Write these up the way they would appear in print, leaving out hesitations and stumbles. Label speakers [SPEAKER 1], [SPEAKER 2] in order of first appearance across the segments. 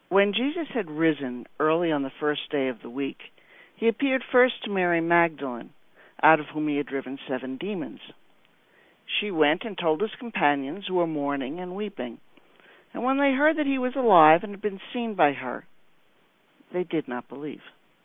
[SPEAKER 1] When Jesus had risen early on the first day of the week, he appeared first to Mary Magdalene, out of whom he had driven 7 demons. She went and told his companions, who were mourning and weeping. And when they heard that he was alive and had been seen by her, they did not believe.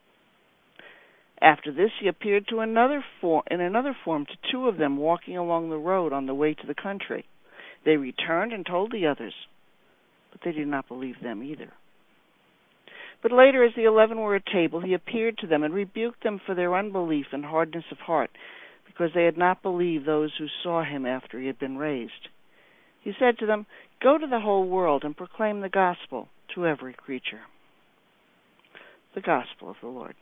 [SPEAKER 1] After this, he appeared in another form to 2 of them walking along the road on the way to the country. They returned and told the others, but they did not believe them either. But later, as the 11 were at table, he appeared to them and rebuked them for their unbelief and hardness of heart, because they had not believed those who saw him after he had been raised. He said to them, "Go to the whole world and proclaim the gospel to every creature." The gospel of the Lord.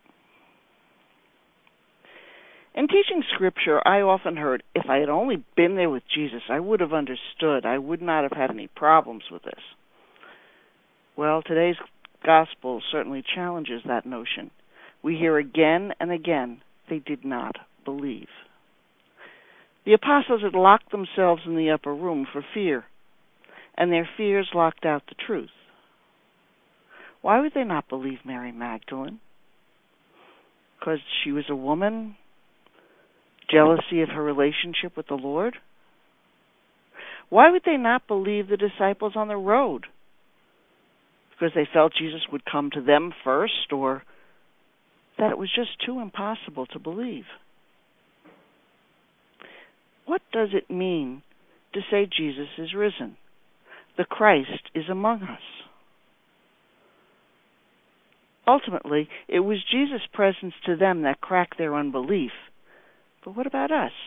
[SPEAKER 1] In teaching Scripture, I often heard, if I had only been there with Jesus, I would have understood. I would not have had any problems with this. Well, today's gospel certainly challenges that notion. We hear again and again, they did not believe. The apostles had locked themselves in the upper room for fear, and their fears locked out the truth. Why would they not believe Mary Magdalene? Because she was a woman? Jealousy of her relationship with the Lord? Why would they not believe the disciples on the road? Because they felt Jesus would come to them first, or that it was just too impossible to believe? What does it mean to say Jesus is risen? The Christ is among us. Ultimately, it was Jesus' presence to them that cracked their unbelief. But what about us?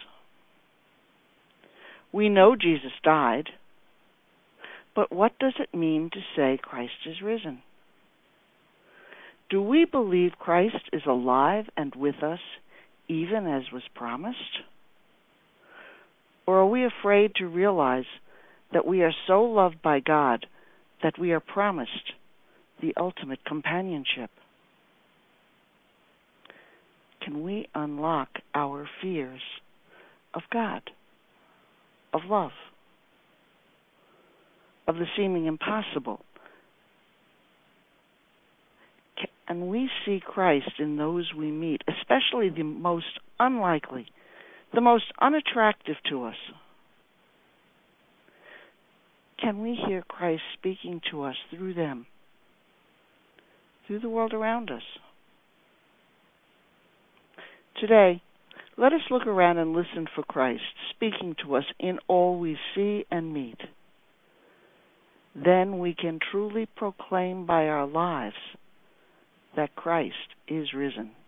[SPEAKER 1] We know Jesus died, but what does it mean to say Christ is risen? Do we believe Christ is alive and with us, even as was promised? Or are we afraid to realize that we are so loved by God that we are promised the ultimate companionship? Can we unlock our fears of God, of love, of the seeming impossible? Can we see Christ in those we meet, especially the most unlikely, the most unattractive to us? Can we hear Christ speaking to us through them, through the world around us? Today, let us look around and listen for Christ speaking to us in all we see and meet. Then we can truly proclaim by our lives that Christ is risen.